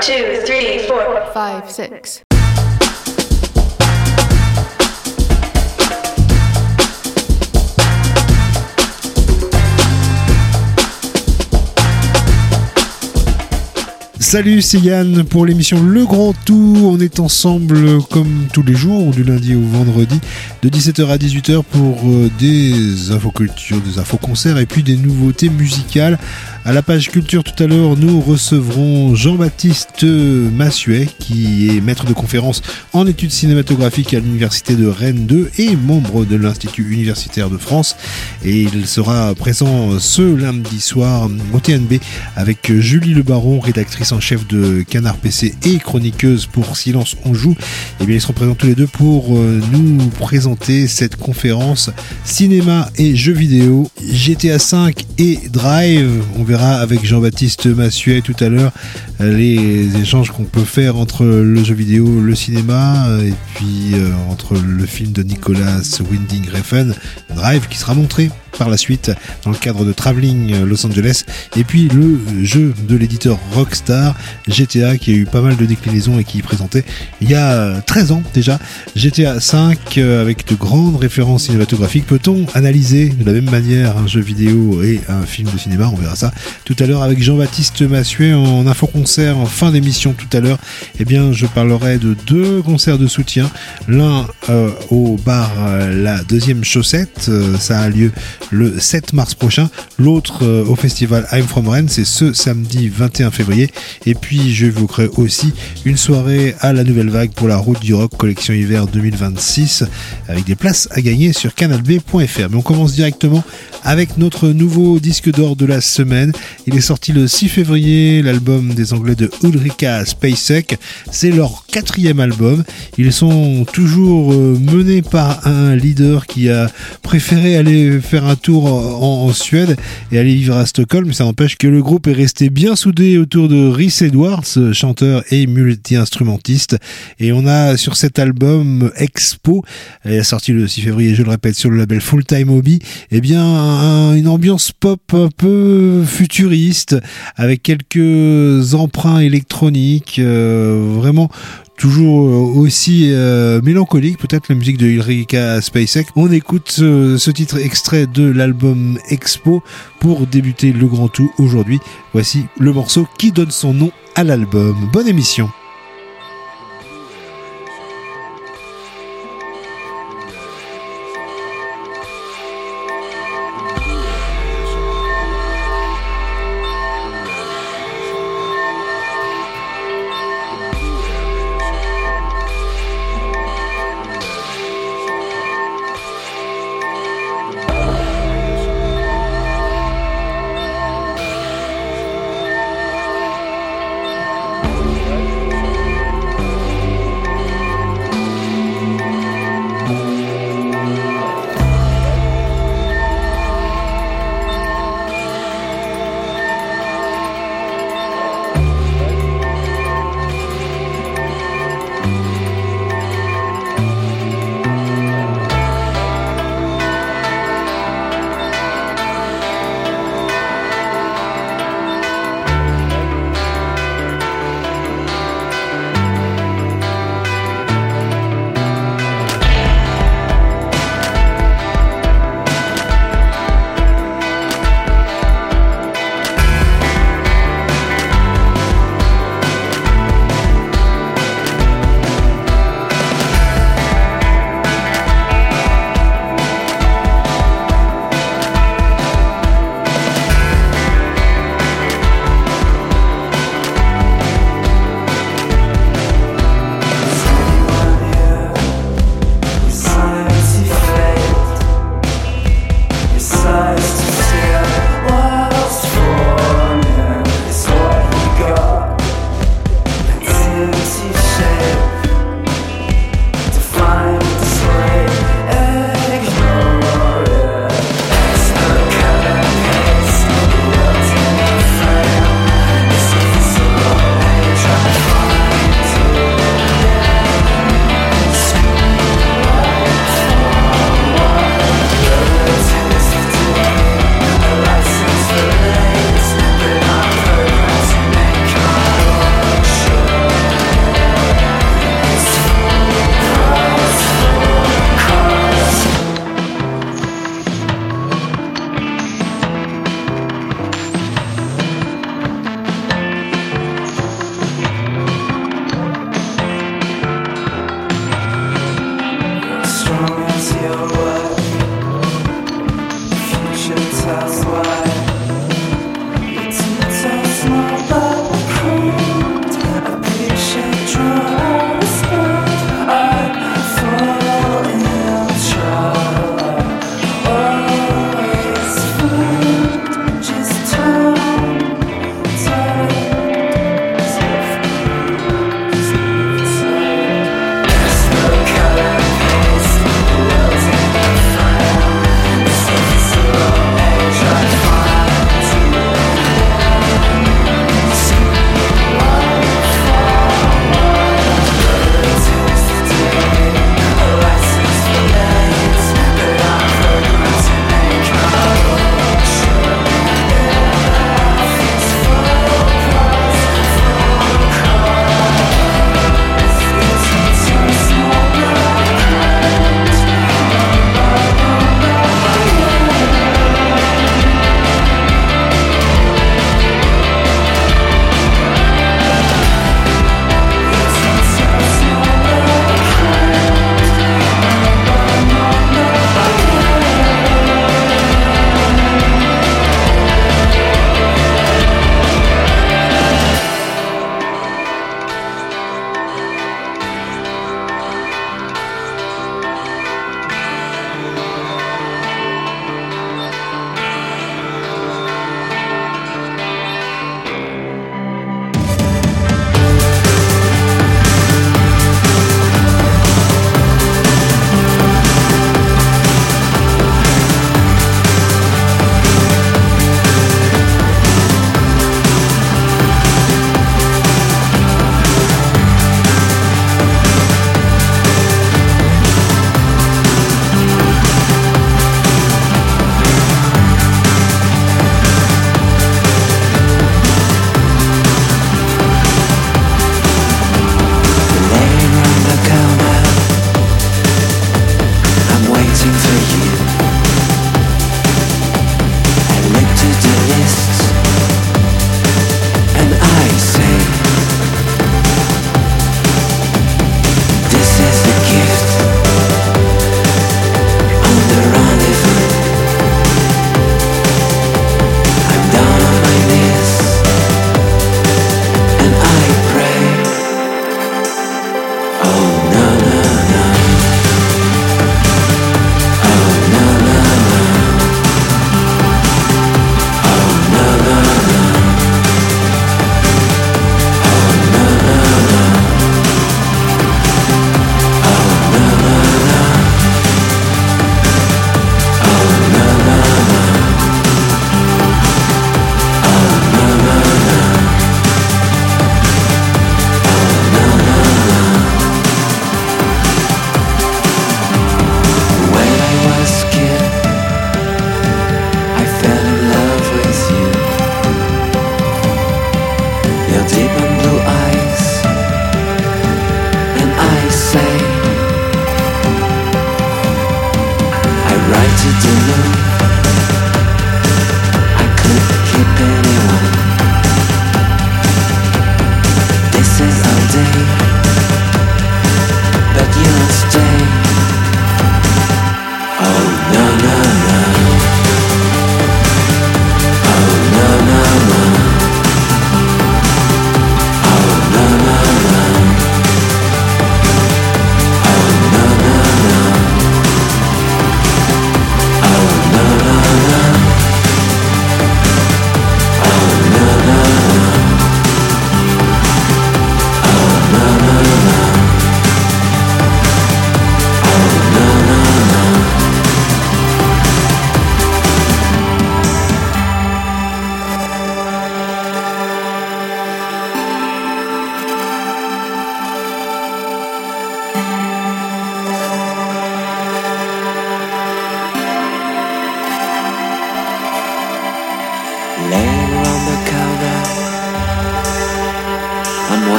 2, 3, 4, 5, 6. Salut, c'est Yann pour l'émission Le Grand Tout. On est ensemble comme tous les jours, du lundi au vendredi, de 17h à 18h pour des infocultures, des infoconcerts et puis des nouveautés musicales. À la page culture tout à l'heure, nous recevrons Jean-Baptiste Massuet, qui est maître de conférence en études cinématographiques à l'université de Rennes 2 et membre de l'Institut universitaire de France. Et il sera présent ce lundi soir au TNB avec Julie Le Baron, rédactrice en chef de Canard PC et chroniqueuse pour Silence on Joue. Et bien ils seront présents tous les deux pour nous présenter cette conférence cinéma et jeux vidéo, GTA 5 et Drive. On verra avec Jean-Baptiste Massuet tout à l'heure les échanges qu'on peut faire entre le jeu vidéo, le cinéma et puis entre le film de Nicolas Winding Refn, Drive, qui sera montré par la suite dans le cadre de Traveling Los Angeles, et puis le jeu de l'éditeur Rockstar, GTA, qui a eu pas mal de déclinaisons et qui est présenté il y a 13 ans déjà. GTA 5 avec de grandes références cinématographiques. Peut-on analyser de la même manière un jeu vidéo et un film de cinéma? On verra ça tout à l'heure avec Jean-Baptiste Massuet en infoconcert en fin d'émission tout à l'heure. Eh bien je parlerai de deux concerts de soutien, l'un au bar La Deuxième Chaussette, ça a lieu le 7 mars prochain, l'autre au festival I'm From Rennes, c'est ce samedi 21 février, et puis je j'évoquerai aussi une soirée à la Nouvelle Vague pour la Route du Rock collection hiver 2026 avec des places à gagner sur canalb.fr. Mais on commence directement avec notre nouveau disque d'or de la semaine. Il est sorti le 6 février, l'album des Anglais de Ulrika Spacek. C'est leur 4e album. Ils sont toujours menés par un leader qui a préféré aller faire un tour en Suède et aller vivre à Stockholm. Mais ça n'empêche que le groupe est resté bien soudé autour de Rhys Edwards, chanteur et multi-instrumentiste. Et on a sur cet album Expo, elle est sorti le 6 février, je le répète, sur le label Full Time Hobby, eh bien une ambiance pop un peu futuriste avec quelques emprunts électroniques, vraiment toujours aussi mélancolique, peut-être la musique de Ulrika Spacek. On écoute ce titre extrait de l'album Expo pour débuter le grand tout aujourd'hui. Voici le morceau qui donne son nom à l'album. Bonne émission.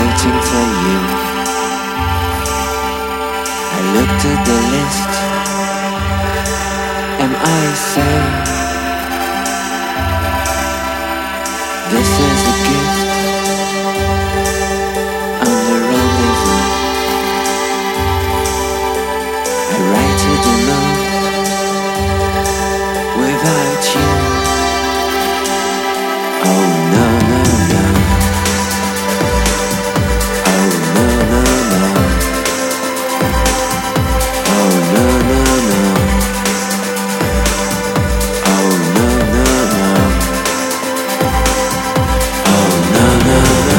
waiting for you. I looked at the list. Am I sane? This is a gift on the rendezvous. I write it alone without you. Oh no, no, no. Oh no, no, no. Oh no, no, no. Oh no, no, no. Oh no, no, no.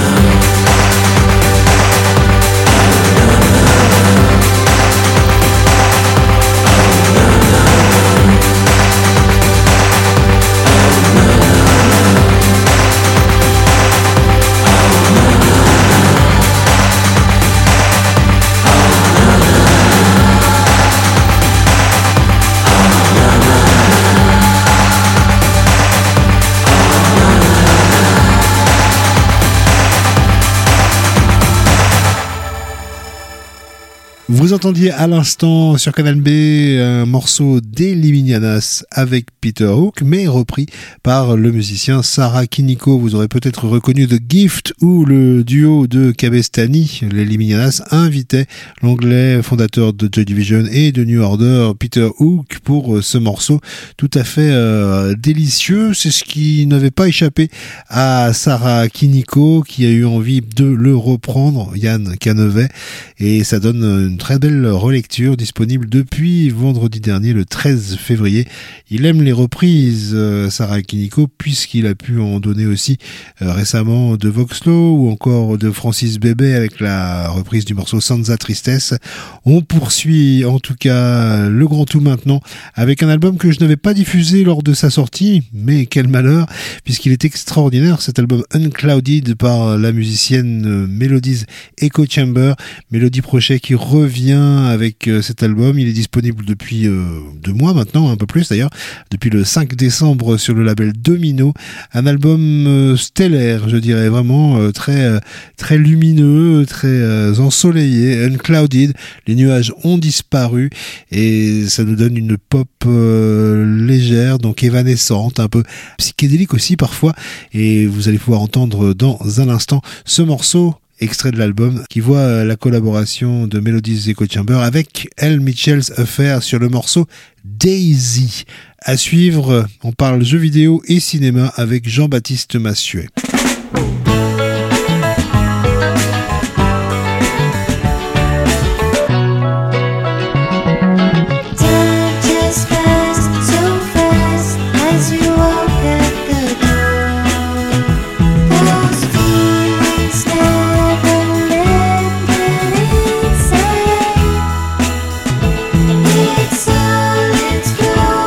Vous entendiez à l'instant sur Canal B un morceau d'Eliminianas avec Peter Hook, mais repris par le musicien Sarah Kiniko. Vous aurez peut-être reconnu The Gift, où le duo de Cabestany, l'Eliminianas, invitait l'anglais fondateur de Joy Division et de New Order, Peter Hook, pour ce morceau tout à fait délicieux. C'est ce qui n'avait pas échappé à Sarah Kiniko, qui a eu envie de le reprendre, Yann Canevet, et ça donne une très belle relecture disponible depuis vendredi dernier, le 13 février. Il aime les reprises, Sarah Kiniko, puisqu'il a pu en donner aussi récemment de Voxlo ou encore de Francis Bébé avec la reprise du morceau Sansa Tristesse. On poursuit en tout cas le grand tout maintenant avec un album que je n'avais pas diffusé lors de sa sortie, mais quel malheur, puisqu'il est extraordinaire, cet album Unclouded par la musicienne Melodies Echo Chamber, Mélodie Prochet qui revient avec cet album. Il est disponible depuis 2 mois maintenant, un peu plus d'ailleurs, depuis le 5 décembre sur le label Domino. Un album stellaire, je dirais, vraiment très lumineux, très ensoleillé. Unclouded, les nuages ont disparu et ça nous donne une pop légère, donc évanescente, un peu psychédélique aussi parfois, et vous allez pouvoir entendre dans un instant ce morceau extrait de l'album qui voit la collaboration de Melodies Echo Chamber avec Elle Mitchell's Affair sur le morceau Daisy. À suivre, on parle jeux vidéo et cinéma avec Jean-Baptiste Massuet.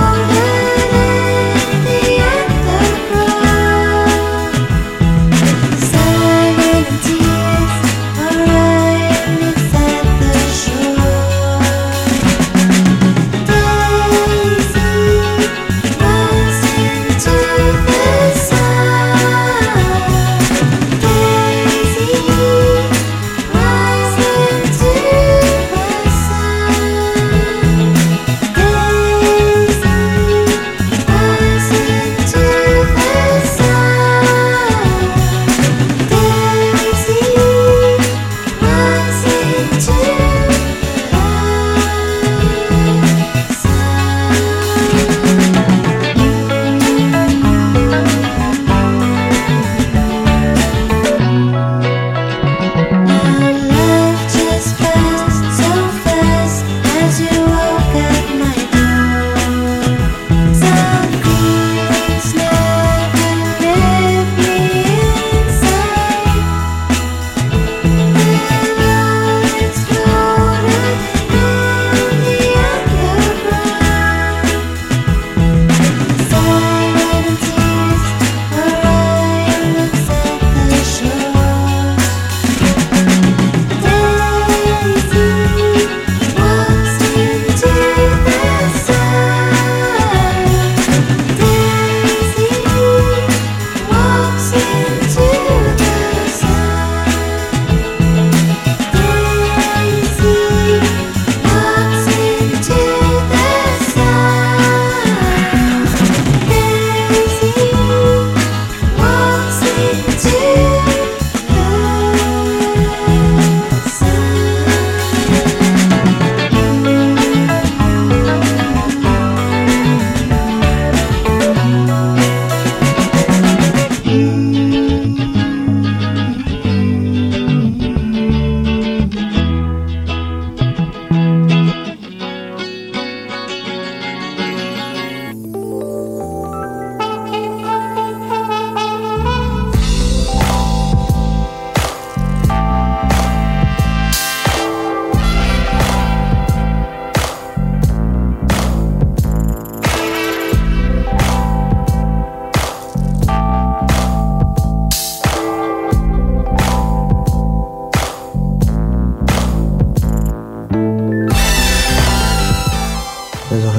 Exploded at the end of the road.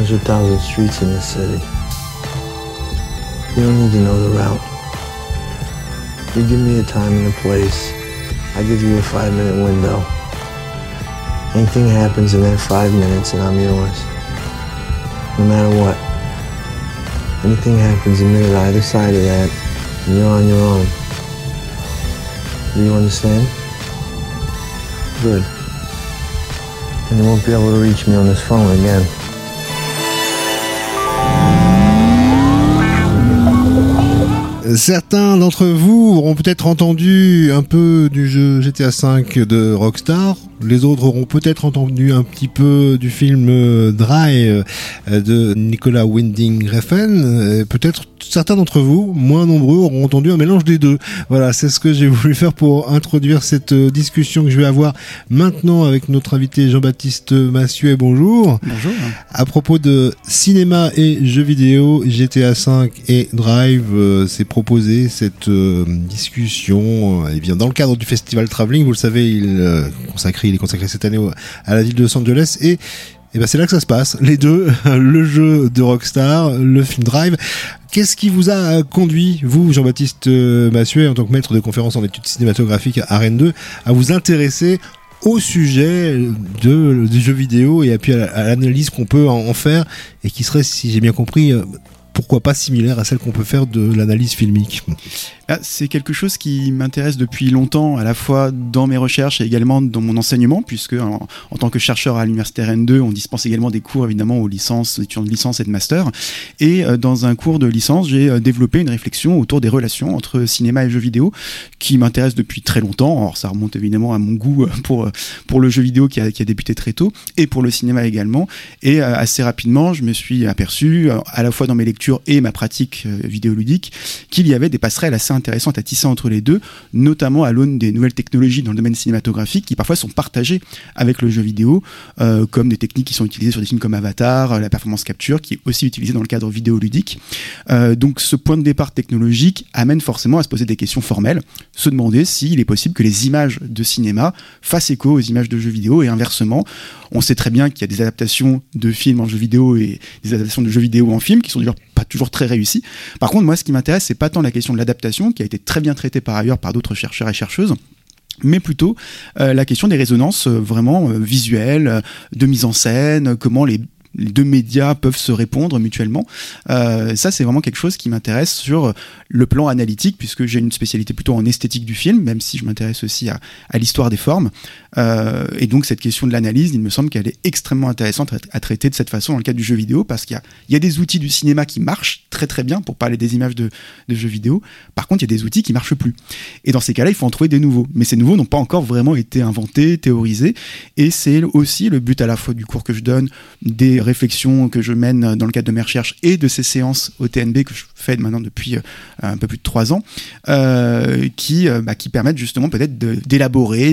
100,000 streets in this city. You don't need to know the route. You give me a time and a place, I give you a 5-minute window. Anything happens in that 5 minutes and I'm yours. No matter what. Anything happens a minute either side of that and you're on your own. Do you understand? Good. And you won't be able to reach me on this phone again. Certains d'entre vous auront peut-être entendu un peu du jeu GTA V de Rockstar. Les autres auront peut-être entendu un petit peu du film Drive de Nicolas Winding Refn. Peut-être certains d'entre vous, moins nombreux, auront entendu un mélange des deux. Voilà, c'est ce que j'ai voulu faire pour introduire cette discussion que je vais avoir maintenant avec notre invité Jean-Baptiste Massuet. Bonjour. Bonjour. À propos de cinéma et jeux vidéo, GTA V et Drive, c'est proposé cette discussion et bien dans le cadre du festival Travelling. Vous le savez, il est consacré cette année à la ville de Los Angeles et ben c'est là que ça se passe, les deux, le jeu de Rockstar, le film Drive. Qu'est-ce qui vous a conduit, vous, Jean-Baptiste Massuet, en tant que maître de conférence en études cinématographiques à Rennes 2, à vous intéresser au sujet du jeu vidéo et puis à l'analyse qu'on peut en faire et qui serait, si j'ai bien compris, pourquoi pas similaire à celle qu'on peut faire de l'analyse filmique? C'est quelque chose qui m'intéresse depuis longtemps, à la fois dans mes recherches et également dans mon enseignement, puisque en tant que chercheur à l'université Rennes 2, on dispense également des cours évidemment aux étudiants de licence et de master. Et dans un cours de licence, j'ai développé une réflexion autour des relations entre cinéma et jeux vidéo, qui m'intéresse depuis très longtemps. Alors ça remonte évidemment à mon goût pour le jeu vidéo qui a débuté très tôt, et pour le cinéma également. Et assez rapidement, je me suis aperçu, à la fois dans mes lectures et ma pratique vidéoludique, qu'il y avait des passerelles assez intéressantes à tisser entre les deux, notamment à l'aune des nouvelles technologies dans le domaine cinématographique qui parfois sont partagées avec le jeu vidéo, comme des techniques qui sont utilisées sur des films comme Avatar, la performance capture, qui est aussi utilisée dans le cadre vidéoludique. Donc ce point de départ technologique amène forcément à se poser des questions formelles, se demander s'il est possible que les images de cinéma fassent écho aux images de jeux vidéo et inversement. On sait très bien qu'il y a des adaptations de films en jeux vidéo et des adaptations de jeux vidéo en films qui sont pas toujours très réussies. Par contre, moi, ce qui m'intéresse, c'est pas tant la question de l'adaptation, qui a été très bien traitée par ailleurs par d'autres chercheurs et chercheuses, mais plutôt la question des résonances vraiment visuelles, de mise en scène, comment les deux médias peuvent se répondre mutuellement. Ça, c'est vraiment quelque chose qui m'intéresse sur le plan analytique, puisque j'ai une spécialité plutôt en esthétique du film, même si je m'intéresse aussi à l'histoire des formes. Et donc, cette question de l'analyse, il me semble qu'elle est extrêmement intéressante à traiter de cette façon dans le cadre du jeu vidéo, parce qu'il y a des outils du cinéma qui marchent très très bien pour parler des images de jeux vidéo. Par contre, il y a des outils qui marchent plus. Et dans ces cas-là, il faut en trouver des nouveaux. Mais ces nouveaux n'ont pas encore vraiment été inventés, théorisés. Et c'est aussi le but à la fois du cours que je donne, des réflexions que je mène dans le cadre de mes recherches et de ces séances au TNB que je fais maintenant depuis un peu plus de 3 ans, qui permettent justement peut-être d'élaborer,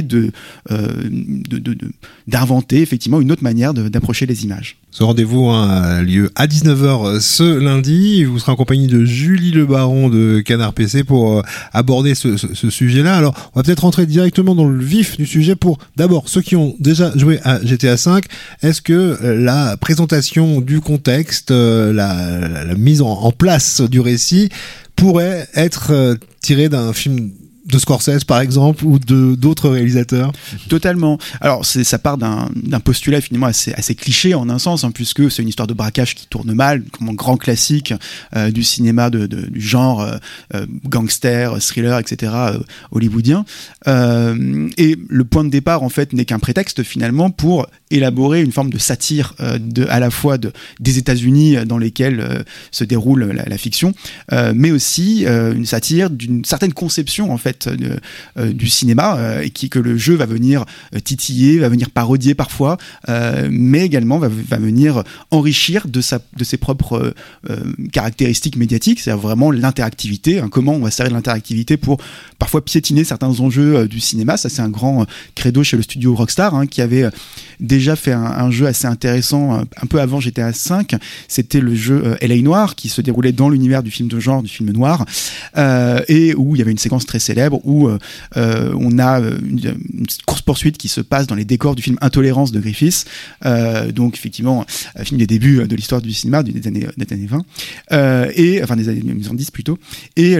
d'inventer effectivement une autre manière d'approcher les images. Ce rendez-vous a lieu à 19h ce lundi. Vous serez en compagnie de Julie Le Baron de Canard PC pour aborder ce sujet-là. Alors, on va peut-être rentrer directement dans le vif du sujet pour, d'abord, ceux qui ont déjà joué à GTA V. Est-ce que la présentation du contexte, la mise en place du récit pourrait être tirée d'un film de Scorsese par exemple ou d'autres réalisateurs? Totalement. Alors ça part d'un postulat finalement assez cliché en un sens, hein, puisque c'est une histoire de braquage qui tourne mal, comme un grand classique du cinéma du genre gangster, thriller, etc. Hollywoodien. Et le point de départ en fait n'est qu'un prétexte finalement pour élaborer une forme de satire à la fois des États-Unis dans lesquels se déroule la fiction, mais aussi une satire d'une certaine conception en fait du cinéma et que le jeu va venir titiller, va venir parodier parfois, mais également va venir enrichir de ses propres caractéristiques médiatiques, c'est-à-dire vraiment l'interactivité, hein, comment on va servir de l'interactivité pour parfois piétiner certains enjeux du cinéma. Ça c'est un grand credo chez le studio Rockstar, hein, qui avait déjà fait un jeu assez intéressant un peu avant GTA V. C'était le jeu L.A. Noire qui se déroulait dans l'univers du film de genre, du film noir, et où il y avait une séquence très célèbre célèbre où on a une course-poursuite qui se passe dans les décors du film Intolérance de Griffiths, donc effectivement un film des débuts de l'histoire du cinéma des années 20, et enfin des années 1910 plutôt, et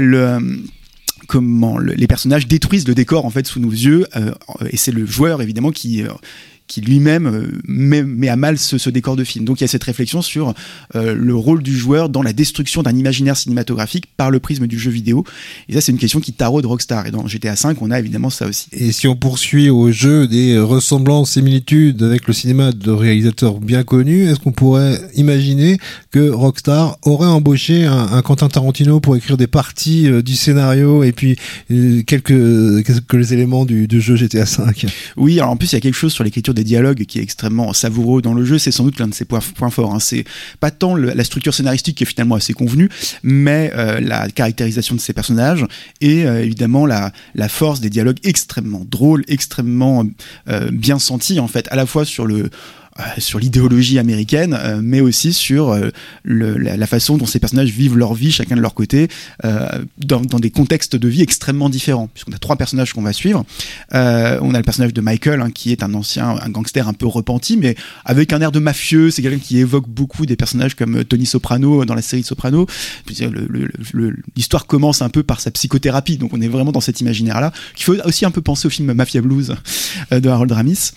les personnages détruisent le décor en fait sous nos yeux, et c'est le joueur évidemment qui lui-même met à mal ce décor de film. Donc il y a cette réflexion sur le rôle du joueur dans la destruction d'un imaginaire cinématographique par le prisme du jeu vidéo. Et ça, c'est une question qui taraude Rockstar. Et dans GTA V, on a évidemment ça aussi. Et si on poursuit au jeu des ressemblances, similitudes avec le cinéma de réalisateurs bien connus, est-ce qu'on pourrait imaginer que Rockstar aurait embauché un Quentin Tarantino pour écrire des parties du scénario et puis quelques éléments du jeu GTA V? Oui, alors en plus, il y a quelque chose sur l'écriture des dialogues qui est extrêmement savoureux dans le jeu. C'est sans doute l'un de ses points forts, hein. C'est pas tant la structure scénaristique qui est finalement assez convenue, mais la caractérisation de ces personnages et évidemment la force des dialogues extrêmement drôles, extrêmement bien sentis en fait, à la fois sur l'idéologie américaine, mais aussi sur la façon dont ces personnages vivent leur vie, chacun de leur côté, dans des contextes de vie extrêmement différents. Puisqu'on a 3 personnages qu'on va suivre. On a le personnage de Michael, hein, qui est un gangster un peu repenti, mais avec un air de mafieux. C'est quelqu'un qui évoque beaucoup des personnages comme Tony Soprano dans la série Soprano. L'histoire commence un peu par sa psychothérapie, donc on est vraiment dans cet imaginaire-là, qu'il faut aussi un peu penser au film Mafia Blues de Harold Ramis.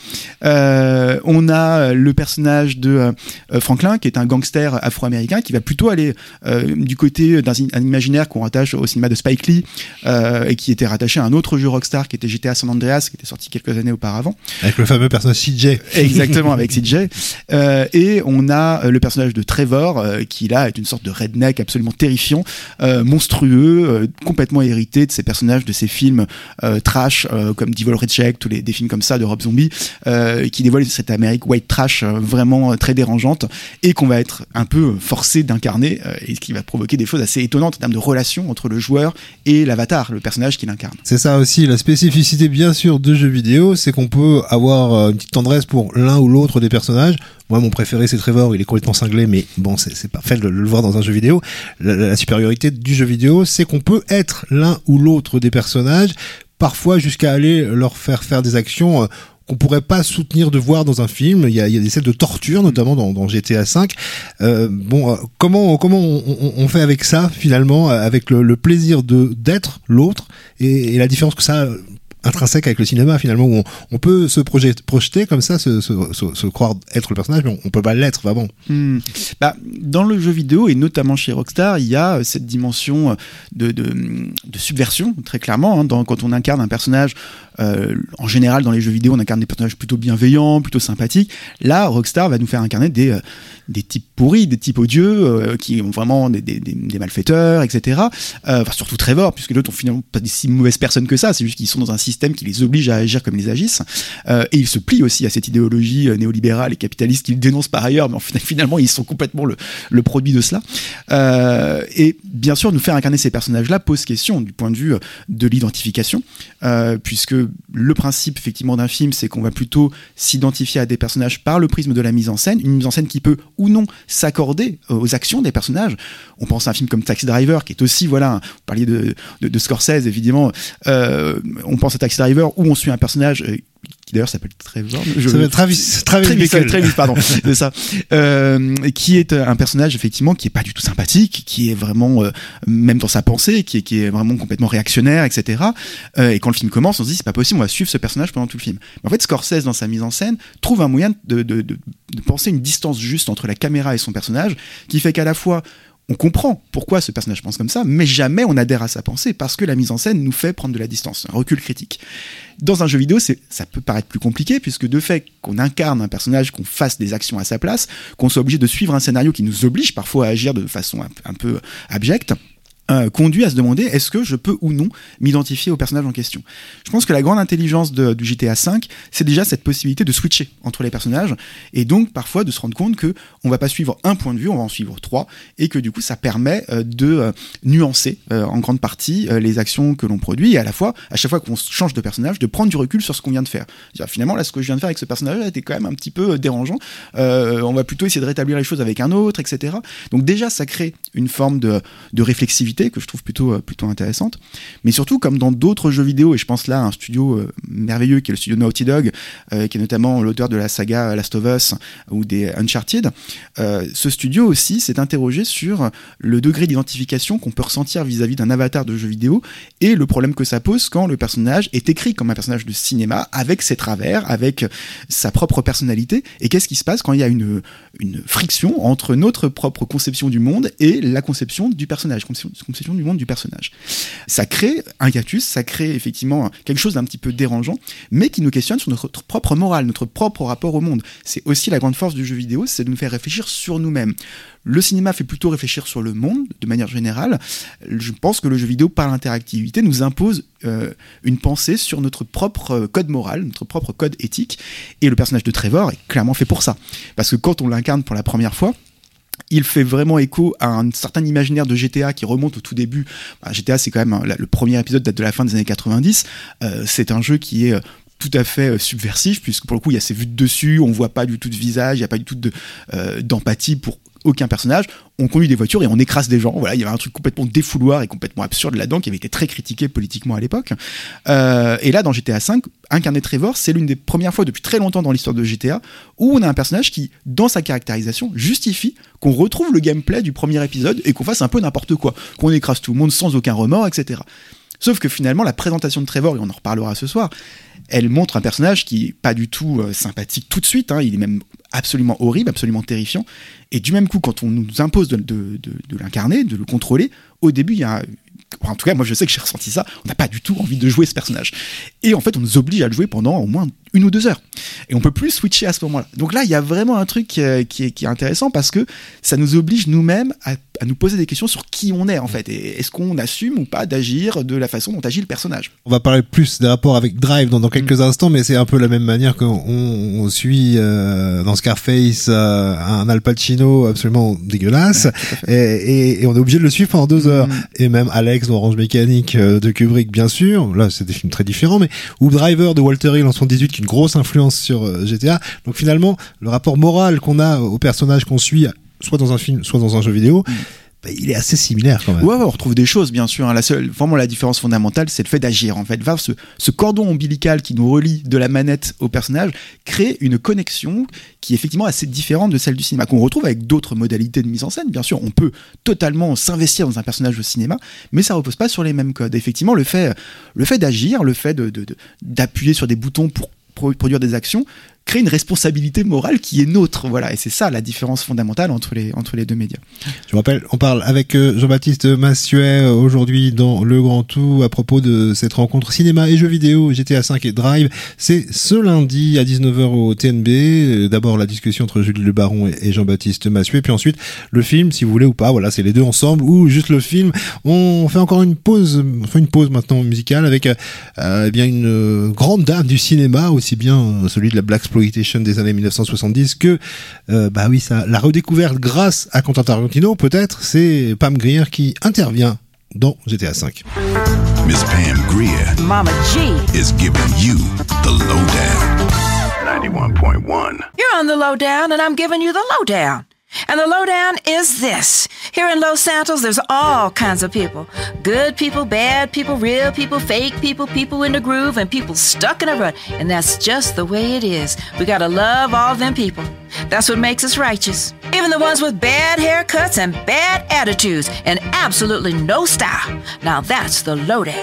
On a le personnage de Franklin, qui est un gangster afro-américain qui va plutôt aller du côté d'un imaginaire qu'on rattache au cinéma de Spike Lee, et qui était rattaché à un autre jeu Rockstar qui était GTA San Andreas, qui était sorti quelques années auparavant. Avec le fameux personnage CJ. Exactement, avec CJ. Et on a le personnage de Trevor, qui là est une sorte de redneck absolument terrifiant, monstrueux, complètement hérité de ces personnages de ces films trash, comme Devil Reject, des films comme ça de Rob Zombie, qui dévoilent cette Amérique white trash vraiment très dérangeante, et qu'on va être un peu forcé d'incarner, et ce qui va provoquer des choses assez étonnantes en termes de relation entre le joueur et l'avatar, le personnage qu'il incarne. C'est ça aussi, la spécificité bien sûr de jeux vidéo, c'est qu'on peut avoir une petite tendresse pour l'un ou l'autre des personnages. Moi, mon préféré, c'est Trevor, il est complètement cinglé, mais bon, c'est parfait de le voir dans un jeu vidéo. La supériorité du jeu vidéo, c'est qu'on peut être l'un ou l'autre des personnages, parfois jusqu'à aller leur faire des actions qu'on pourrait pas soutenir de voir dans un film. Il y a des scènes de torture, notamment dans GTA V. Comment on fait avec ça, finalement, avec le plaisir d'être l'autre et la différence que ça a intrinsèque avec le cinéma, finalement, où on peut se projeter comme ça, se croire être le personnage, mais on peut pas l'être vraiment. Dans le jeu vidéo, et notamment chez Rockstar, il y a cette dimension de subversion, très clairement, hein, quand on incarne un personnage. En général, dans les jeux vidéo, on incarne des personnages plutôt bienveillants, plutôt sympathiques. Là, Rockstar va nous faire incarner des types pourris, des types odieux, qui ont vraiment des malfaiteurs, etc. Surtout Trevor, puisque l'autre ont finalement pas des si mauvaises personnes que ça, c'est juste qu'ils sont dans un système qui les oblige à agir comme ils agissent. Et ils se plient aussi à cette idéologie néolibérale et capitaliste qu'ils dénoncent par ailleurs, mais finalement, ils sont complètement le produit de cela. Et bien sûr, nous faire incarner ces personnages-là pose question du point de vue de l'identification, puisque le principe effectivement d'un film, c'est qu'on va plutôt s'identifier à des personnages par le prisme de la mise en scène, une mise en scène qui peut ou non s'accorder aux actions des personnages. On pense à un film comme Taxi Driver, qui est aussi, voilà, vous parliez de Scorsese, évidemment, on pense à Taxi Driver où on suit un personnage qui d'ailleurs s'appelle Trevor. Travis, pardon, c'est ça. Qui est un personnage effectivement qui est pas du tout sympathique, qui est vraiment même dans sa pensée, qui est vraiment complètement réactionnaire, etc. Et quand le film commence, on se dit c'est pas possible, on va suivre ce personnage pendant tout le film. Mais en fait, Scorsese dans sa mise en scène trouve un moyen de penser une distance juste entre la caméra et son personnage, qui fait qu'à la fois on comprend pourquoi ce personnage pense comme ça, mais jamais on adhère à sa pensée, parce que la mise en scène nous fait prendre de la distance, un recul critique. Dans un jeu vidéo, ça peut paraître plus compliqué, puisque de fait qu'on incarne un personnage, qu'on fasse des actions à sa place, qu'on soit obligé de suivre un scénario qui nous oblige parfois à agir de façon un peu abjecte, conduit à se demander est-ce que je peux ou non m'identifier au personnage en question. Je pense que la grande intelligence du GTA V, c'est déjà cette possibilité de switcher entre les personnages, et donc parfois de se rendre compte que on va pas suivre un point de vue, on va en suivre 3, et que du coup ça permet de nuancer en grande partie les actions que l'on produit, et à chaque fois qu'on change de personnage, de prendre du recul sur ce qu'on vient de faire. Finalement, là, ce que je viens de faire avec ce personnage était quand même un petit peu dérangeant, on va plutôt essayer de rétablir les choses avec un autre, etc. Donc déjà, ça crée une forme de réflexivité diversité que je trouve plutôt intéressante. Mais surtout, comme dans d'autres jeux vidéo, et je pense là à un studio merveilleux qui est le studio Naughty Dog, qui est notamment l'auteur de la saga Last of Us ou des Uncharted, ce studio aussi s'est interrogé sur le degré d'identification qu'on peut ressentir vis-à-vis d'un avatar de jeu vidéo et le problème que ça pose quand le personnage est écrit comme un personnage de cinéma, avec ses travers, avec sa propre personnalité. Et qu'est-ce qui se passe quand il y a une friction entre notre propre conception du monde et la conception du personnage, conception du monde du personnage. Ça crée un hiatus, ça crée effectivement quelque chose d'un petit peu dérangeant, mais qui nous questionne sur notre propre morale, notre propre rapport au monde. C'est aussi la grande force du jeu vidéo, c'est de nous faire réfléchir sur nous-mêmes. Le cinéma fait plutôt réfléchir sur le monde, de manière générale. Je pense que le jeu vidéo, par l'interactivité, nous impose une pensée sur notre propre code moral, notre propre code éthique. Et le personnage de Trevor est clairement fait pour ça. Parce que quand on l'incarne pour la première fois, il fait vraiment écho à un certain imaginaire de GTA qui remonte au tout début. GTA, c'est quand même le premier épisode date de la fin des années 90. C'est un jeu qui est tout à fait subversif, puisque pour le coup, il y a ces vues de dessus, on voit pas du tout de visage, il n'y a pas du tout d'empathie pour aucun personnage. On conduit des voitures et on écrase des gens. Voilà, il y avait un truc complètement défouloir et complètement absurde là-dedans qui avait été très critiqué politiquement à l'époque. Et là, dans GTA V, incarner Trevor, c'est l'une des premières fois depuis très longtemps dans l'histoire de GTA où on a un personnage qui, dans sa caractérisation, justifie qu'on retrouve le gameplay du premier épisode et qu'on fasse un peu n'importe quoi, qu'on écrase tout le monde sans aucun remords, etc. Sauf que finalement, la présentation de Trevor, et on en reparlera ce soir, elle montre un personnage qui est pas du tout sympathique tout de suite, il est même absolument horrible, absolument terrifiant, et du même coup, quand on nous impose de l'incarner, de le contrôler, au début, il y a... En tout cas, moi je sais que j'ai ressenti ça, on n'a pas du tout envie de jouer ce personnage. Et en fait, on nous oblige à le jouer pendant au moins 1 ou 2 heures. Et on peut plus switcher à ce moment-là. Donc là, il y a vraiment un truc qui est intéressant parce que ça nous oblige nous-mêmes à nous poser des questions sur qui on est en fait. Et est-ce qu'on assume ou pas d'agir de la façon dont agit le personnage. On va parler plus des rapports avec Drive dans quelques instants, mais c'est un peu la même manière qu'on suit dans Scarface un Al Pacino absolument dégueulasse, et on est obligé de le suivre pendant 2 heures. Et même Alex dans Orange Mécanique de Kubrick, bien sûr. Là, c'est des films très différents, mais ou Driver de Walter Hill en 78, qui a une grosse influence sur GTA. Donc finalement, le rapport moral qu'on a au personnage qu'on suit, soit dans un film, soit dans un jeu vidéo, il est assez similaire quand même. Ouais, on retrouve des choses, bien sûr. Vraiment, la différence fondamentale, c'est le fait d'agir. En fait, ce cordon ombilical qui nous relie de la manette au personnage crée une connexion qui est effectivement assez différente de celle du cinéma, qu'on retrouve avec d'autres modalités de mise en scène. Bien sûr, on peut totalement s'investir dans un personnage au cinéma, mais ça repose pas sur les mêmes codes. Effectivement, le fait d'agir, le fait d'appuyer sur des boutons pour produire des actions, crée une responsabilité morale qui est nôtre, voilà, et c'est ça la différence fondamentale entre les deux médias. Je vous rappelle, on parle avec Jean-Baptiste Massuet aujourd'hui dans Le Grand Tout à propos de cette rencontre cinéma et jeux vidéo GTA 5 et Drive. C'est ce lundi à 19h au TNB. D'abord la discussion entre Julie Le Baron et Jean-Baptiste Massuet, puis ensuite le film, si vous voulez ou pas, voilà, c'est les deux ensemble ou juste le film. On fait encore une pause maintenant musicale avec bien une grande dame du cinéma, aussi bien celui de la Black Exploitation des années 1970 que la redécouverte grâce à Quentin Tarantino, peut-être, c'est Pam Grier qui intervient dans GTA V. Miss Pam Grier, Mama G, is giving you the lowdown. 91.1. You're on the lowdown, and I'm giving you the lowdown. And the lowdown is this. Here in Los Santos, there's all kinds of people. Good people, bad people, real people, fake people, people in the groove, and people stuck in a rut. And that's just the way it is. We gotta love all them people. That's what makes us righteous. Even the ones with bad haircuts and bad attitudes and absolutely no style. Now that's the lowdown.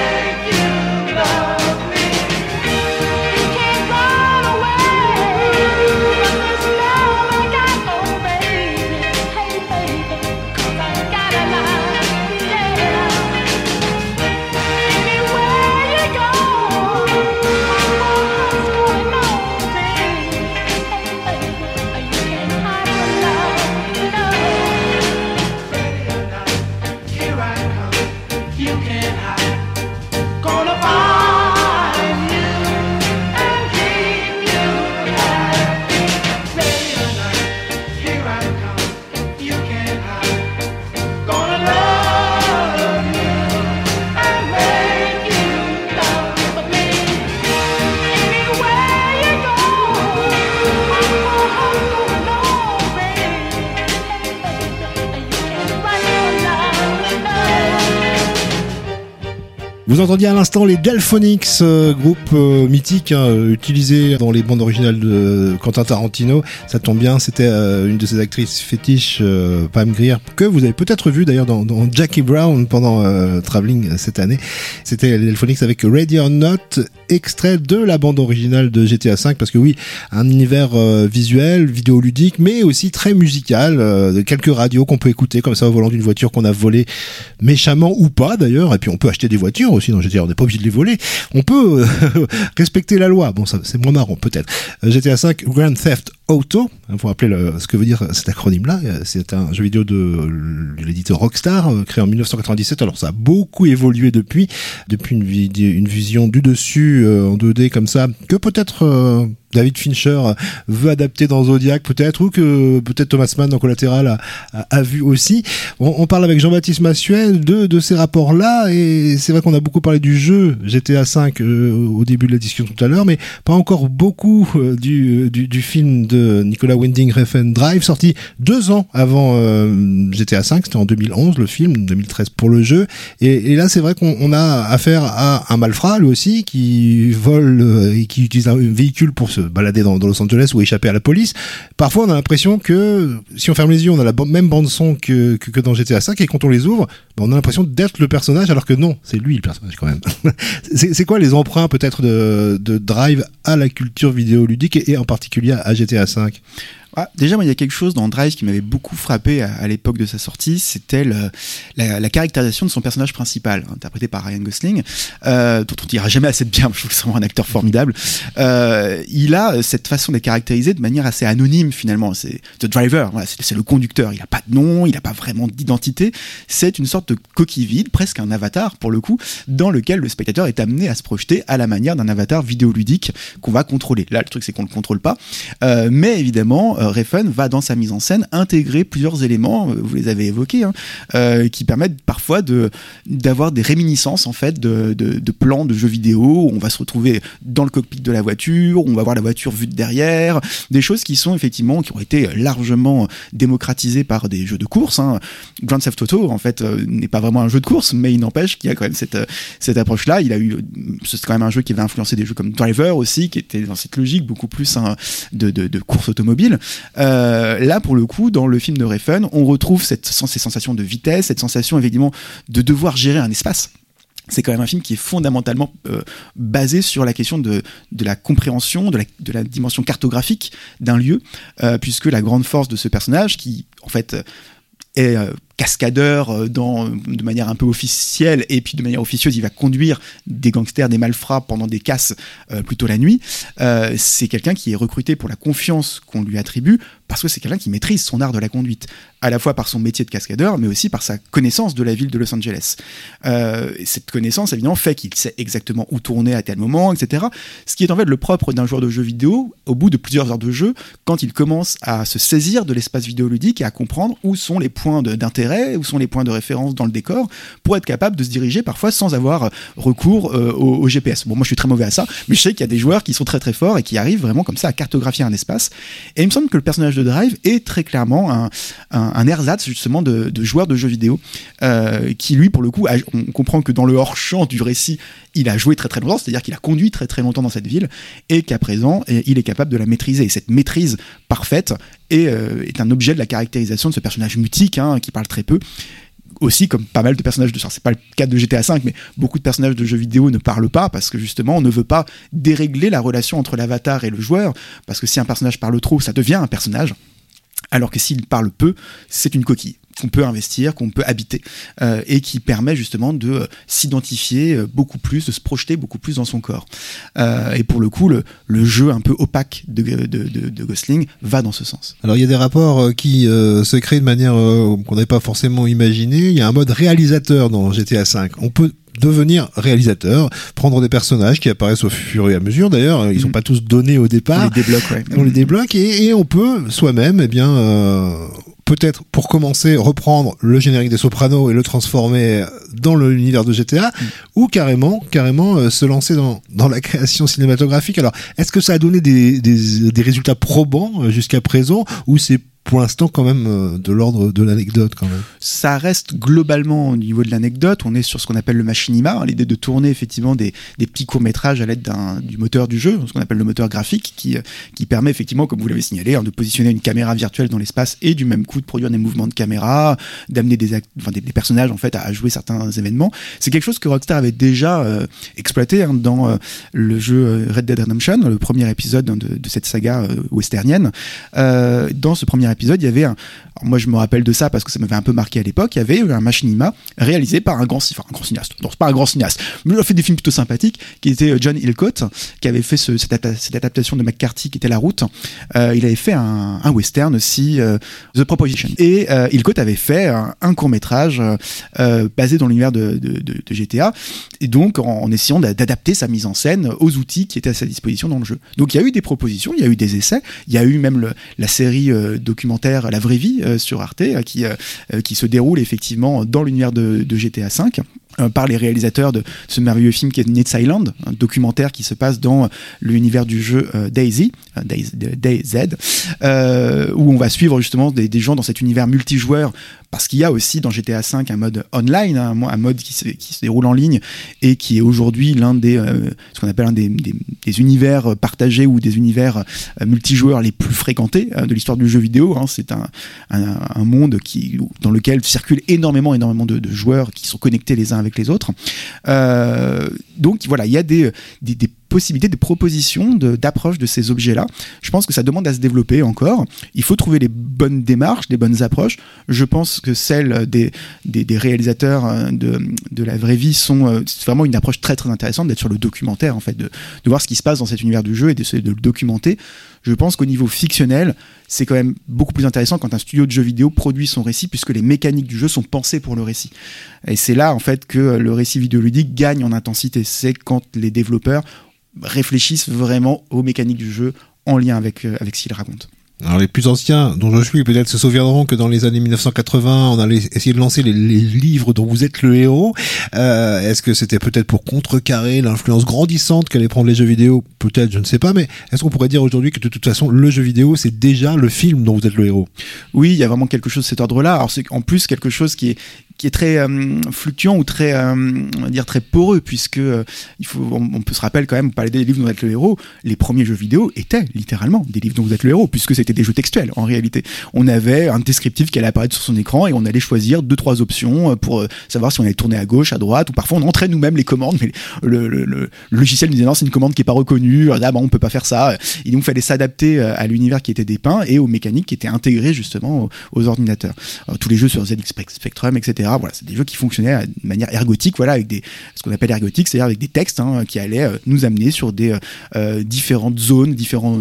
Away. Vous entendiez à l'instant les Delphonics, groupe mythique utilisé dans les bandes originales de Quentin Tarantino. Ça tombe bien, c'était une de ses actrices fétiches, Pam Grier, que vous avez peut-être vu d'ailleurs dans Jackie Brown pendant Travelling cette année. C'était les Delphonics avec Ready or Not, extrait de la bande originale de GTA V, parce que oui, un univers visuel, vidéoludique, mais aussi très musical, de quelques radios qu'on peut écouter comme ça au volant d'une voiture qu'on a volée méchamment ou pas d'ailleurs, et puis on peut acheter des voitures aussi dans GTA, on n'est pas obligé de les voler, on peut respecter la loi, bon ça c'est moins marrant peut-être. GTA 5 Grand Theft Auto, pour rappeler ce que veut dire cet acronyme là, c'est un jeu vidéo de l'éditeur Rockstar, créé en 1997, alors ça a beaucoup évolué depuis une vision du dessus en 2D comme ça, que peut-être David Fincher veut adapter dans Zodiac peut-être, ou que peut-être Thomas Mann dans Collateral a vu aussi. On parle avec Jean-Baptiste Massuet de ces rapports-là, et c'est vrai qu'on a beaucoup parlé du jeu GTA V au début de la discussion tout à l'heure, mais pas encore beaucoup du film de Nicolas Winding Refn Drive, sorti 2 ans avant GTA V, c'était en 2011 le film, 2013 pour le jeu, et là c'est vrai qu'on a affaire à un malfrat lui aussi, qui vole et qui utilise un véhicule pour se balader dans Los Angeles ou échapper à la police. Parfois on a l'impression que si on ferme les yeux on a la même bande son que dans GTA V, et quand on les ouvre on a l'impression d'être le personnage, alors que non, c'est lui le personnage quand même. c'est quoi les emprunts peut-être de Drive à la culture vidéoludique et en particulier à GTA V? Déjà, moi, il y a quelque chose dans Drive qui m'avait beaucoup frappé à l'époque de sa sortie, c'était la caractérisation de son personnage principal, interprété par Ryan Gosling, dont on dira jamais assez de bien, je trouve que c'est vraiment un acteur formidable. Il a cette façon d'être caractérisé de manière assez anonyme finalement, c'est The Driver, voilà, c'est le conducteur, il n'a pas de nom, il n'a pas vraiment d'identité, c'est une sorte de coquille vide, presque un avatar pour le coup, dans lequel le spectateur est amené à se projeter à la manière d'un avatar vidéoludique qu'on va contrôler. Là, le truc c'est qu'on le contrôle pas, mais évidemment Refn va dans sa mise en scène intégrer plusieurs éléments, vous les avez évoqués, qui permettent parfois d'avoir des réminiscences en fait de plans de jeux vidéo où on va se retrouver dans le cockpit de la voiture, où on va voir la voiture vue de derrière, des choses qui sont effectivement qui ont été largement démocratisées par des jeux de course. Grand Theft Auto en fait n'est pas vraiment un jeu de course, mais il n'empêche qu'il y a quand même cette approche-là. C'est quand même un jeu qui avait influencé des jeux comme Driver aussi, qui était dans cette logique beaucoup plus de course automobile. Là pour le coup dans le film de Refn on retrouve ces sensations de vitesse, cette sensation évidemment de devoir gérer un espace. C'est quand même un film qui est fondamentalement basé sur la question de la compréhension, de la dimension cartographique d'un lieu, puisque la grande force de ce personnage qui en fait est cascadeur de manière un peu officielle, et puis de manière officieuse il va conduire des gangsters, des malfrats pendant des casses plutôt la nuit. C'est quelqu'un qui est recruté pour la confiance qu'on lui attribue, parce que c'est quelqu'un qui maîtrise son art de la conduite, à la fois par son métier de cascadeur, mais aussi par sa connaissance de la ville de Los Angeles. Cette connaissance évidemment fait qu'il sait exactement où tourner à tel moment, etc. Ce qui est en fait le propre d'un joueur de jeux vidéo, au bout de plusieurs heures de jeu, quand il commence à se saisir de l'espace vidéoludique et à comprendre où sont les points d'intérêt, où sont les points de référence dans le décor, pour être capable de se diriger parfois sans avoir recours au GPS. Bon, moi je suis très mauvais à ça, mais je sais qu'il y a des joueurs qui sont très très forts et qui arrivent vraiment comme ça à cartographier un espace. Et il me semble que le personnage de Drive est très clairement un ersatz justement de joueur de jeux vidéo, qui lui pour le coup, on comprend que dans le hors-champ du récit, il a joué très très longtemps, c'est-à-dire qu'il a conduit très très longtemps dans cette ville, et qu'à présent il est capable de la maîtriser. Et cette maîtrise parfaite est un objet de la caractérisation de ce personnage mutique, qui parle très peu. Aussi, comme pas mal de personnages c'est pas le cas de GTA V, mais beaucoup de personnages de jeux vidéo ne parlent pas, parce que justement on ne veut pas dérégler la relation entre l'avatar et le joueur, parce que si un personnage parle trop, ça devient un personnage, alors que s'il parle peu, c'est une coquille qu'on peut investir, qu'on peut habiter, et qui permet justement de s'identifier beaucoup plus, de se projeter beaucoup plus dans son corps. Et pour le coup, le jeu un peu opaque de Gosling va dans ce sens. Alors il y a des rapports qui se créent de manière qu'on n'avait pas forcément imaginé. Il y a un mode réalisateur dans GTA V. On peut devenir réalisateur, prendre des personnages qui apparaissent au fur et à mesure. D'ailleurs, ils sont pas tous donnés au départ. On les débloque, et on peut soi-même, peut-être pour commencer reprendre le générique des Sopranos et le transformer dans l'univers de GTA, ou carrément se lancer dans la création cinématographique. Alors, est-ce que ça a donné des résultats probants jusqu'à présent, ou c'est pour l'instant quand même de l'ordre de l'anecdote quand même. Ça reste globalement au niveau de l'anecdote. On est sur ce qu'on appelle le machinima, hein, l'idée de tourner effectivement des petits courts-métrages à l'aide du moteur du jeu, ce qu'on appelle le moteur graphique, qui permet effectivement, comme vous l'avez signalé, hein, de positionner une caméra virtuelle dans l'espace et du même coup de produire des mouvements de caméra, d'amener des personnages en fait à jouer certains événements. C'est quelque chose que Rockstar avait déjà exploité hein, dans le jeu Red Dead Redemption, le premier épisode de cette saga westernienne. Dans ce premier épisode, il y avait alors moi je me rappelle de ça parce que ça m'avait un peu marqué à l'époque, il y avait un machinima réalisé par un grand cinéaste. Non, c'est pas un grand cinéaste, mais il a fait des films plutôt sympathiques, qui était John Hillcoat, qui avait fait cette adaptation de McCarthy qui était La Route. Il avait fait un western aussi, The Proposition. Et Hillcoat avait fait un court-métrage basé dans l'univers de GTA, et donc en essayant d'adapter sa mise en scène aux outils qui étaient à sa disposition dans le jeu. Donc il y a eu des propositions, il y a eu des essais, il y a eu même la série documentaire La Vraie Vie sur Arte qui se déroule effectivement dans l'univers de GTA V. Par les réalisateurs de ce merveilleux film qui est Need's Island, un documentaire qui se passe dans l'univers du jeu DayZ, où on va suivre justement des gens dans cet univers multijoueur, parce qu'il y a aussi dans GTA V un mode online, hein, un mode qui se déroule en ligne et qui est aujourd'hui l'un des ce qu'on appelle un des univers partagés ou des univers multijoueurs les plus fréquentés de l'histoire du jeu vidéo. Hein. C'est un monde dans lequel circulent énormément de joueurs qui sont connectés les uns avec les autres. Donc voilà, il y a des possibilités, des propositions d'approche de ces objets-là. Je pense que ça demande à se développer encore. Il faut trouver les bonnes démarches, les bonnes approches. Je pense que celles des réalisateurs de La Vraie Vie c'est vraiment une approche très très intéressante d'être sur le documentaire en fait, de voir ce qui se passe dans cet univers du jeu et d'essayer de le documenter. Je pense qu'au niveau fictionnel, c'est quand même beaucoup plus intéressant quand un studio de jeux vidéo produit son récit, puisque les mécaniques du jeu sont pensées pour le récit. Et c'est là en fait que le récit vidéoludique gagne en intensité. C'est quand les développeurs réfléchissent vraiment aux mécaniques du jeu en lien avec ce qu'ils racontent. Alors les plus anciens, dont je suis, peut-être se souviendront que dans les années 1980, on allait essayer de lancer les livres dont vous êtes le héros. Est-ce que c'était peut-être pour contrecarrer l'influence grandissante qu'allaient prendre les jeux vidéo ? Peut-être, je ne sais pas, mais est-ce qu'on pourrait dire aujourd'hui que de toute façon, le jeu vidéo, c'est déjà le film dont vous êtes le héros ? Oui, il y a vraiment quelque chose de cet ordre-là. Alors c'est en plus quelque chose qui est très fluctuant ou très on va dire très poreux, puisque on peut se rappeler quand même, parler des livres dont vous êtes le héros, les premiers jeux vidéo étaient littéralement des livres dont vous êtes le héros, puisque c'était des jeux textuels en réalité. On avait un descriptif qui allait apparaître sur son écran et on allait choisir 2-3 options pour savoir si on allait tourner à gauche, à droite, ou parfois on entrait nous-mêmes les commandes, mais le logiciel nous disait non, c'est une commande qui est pas reconnue, on peut pas faire ça. Et donc il fallait s'adapter à l'univers qui était dépeint et aux mécaniques qui étaient intégrées justement aux ordinateurs. Alors, tous les jeux sur ZX Spectrum, etc. Voilà, c'est des jeux qui fonctionnaient de manière ergotique, voilà, avec ce qu'on appelle ergotique, c'est-à-dire avec des textes qui allaient nous amener sur des différentes zones, différents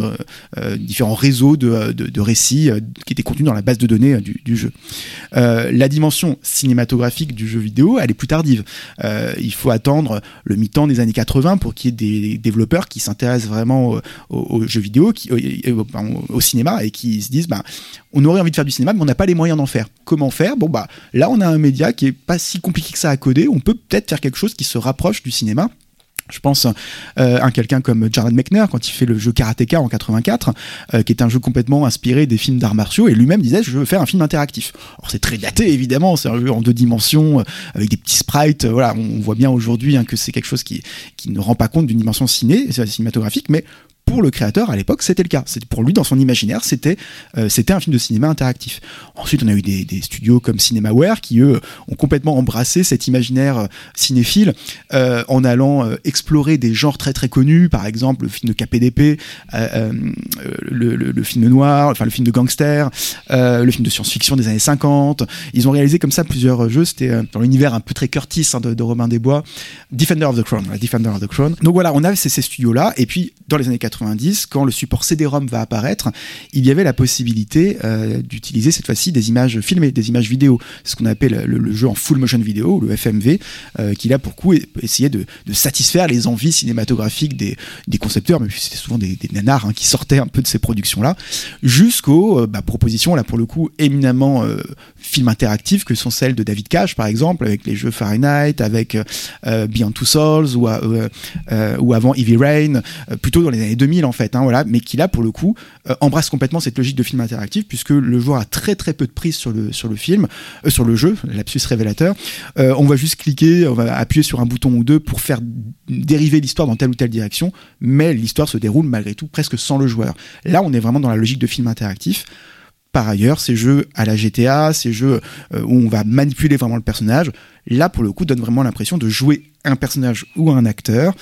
réseaux de récits qui étaient contenus dans la base de données du jeu. La dimension cinématographique du jeu vidéo, elle est plus tardive. Il faut attendre le mi-temps des années 80 pour qu'il y ait des développeurs qui s'intéressent vraiment aux jeux vidéo, au cinéma, et qui se disent on aurait envie de faire du cinéma, mais on n'a pas les moyens d'en faire. Comment faire ? Là on a un média qui est pas si compliqué que ça à coder, on peut peut-être faire quelque chose qui se rapproche du cinéma. Je pense à quelqu'un comme Jared Mechner quand il fait le jeu Karateka en 84, qui est un jeu complètement inspiré des films d'arts martiaux, et lui-même disait je veux faire un film interactif. Alors c'est très daté évidemment, c'est un jeu en 2 dimensions avec des petits sprites. Voilà, on voit bien aujourd'hui que c'est quelque chose qui ne rend pas compte d'une dimension cinématographique, mais pour le créateur, à l'époque, c'était le cas. Pour lui, dans son imaginaire, c'était un film de cinéma interactif. Ensuite, on a eu des studios comme Cinemaware qui, eux, ont complètement embrassé cet imaginaire cinéphile en allant explorer des genres très très connus, par exemple le film de KPDP, le film noir, enfin le film de gangster, le film de science-fiction des années 50. Ils ont réalisé comme ça plusieurs jeux. C'était dans l'univers un peu très Curtis de Robin des Bois, Defender of the Crown. Donc voilà, on avait ces studios-là, et puis dans les années 90, quand le support CD-ROM va apparaître, il y avait la possibilité d'utiliser cette fois-ci des images filmées, des images vidéo. C'est ce qu'on appelle le jeu en full motion vidéo, le FMV, qui là pour coup essayait de satisfaire les envies cinématographiques des concepteurs, mais c'était souvent des nanars qui sortaient un peu de ces productions-là, jusqu'aux propositions là pour le coup éminemment films interactifs que sont celles de David Cage par exemple, avec les jeux Fahrenheit, avec Beyond Two Souls ou avant Heavy Rain, plutôt dans les années 2000 en fait, voilà, mais qui là pour le coup embrasse complètement cette logique de film interactif, puisque le joueur a très très peu de prise sur le film, sur le jeu, lapsus révélateur. On va juste cliquer, on va appuyer sur un bouton ou deux pour faire dériver l'histoire dans telle ou telle direction, mais l'histoire se déroule malgré tout presque sans le joueur. Là, on est vraiment dans la logique de film interactif. Par ailleurs, ces jeux à la GTA, ces jeux où on va manipuler vraiment le personnage, là pour le coup donnent vraiment l'impression de jouer un personnage ou un acteur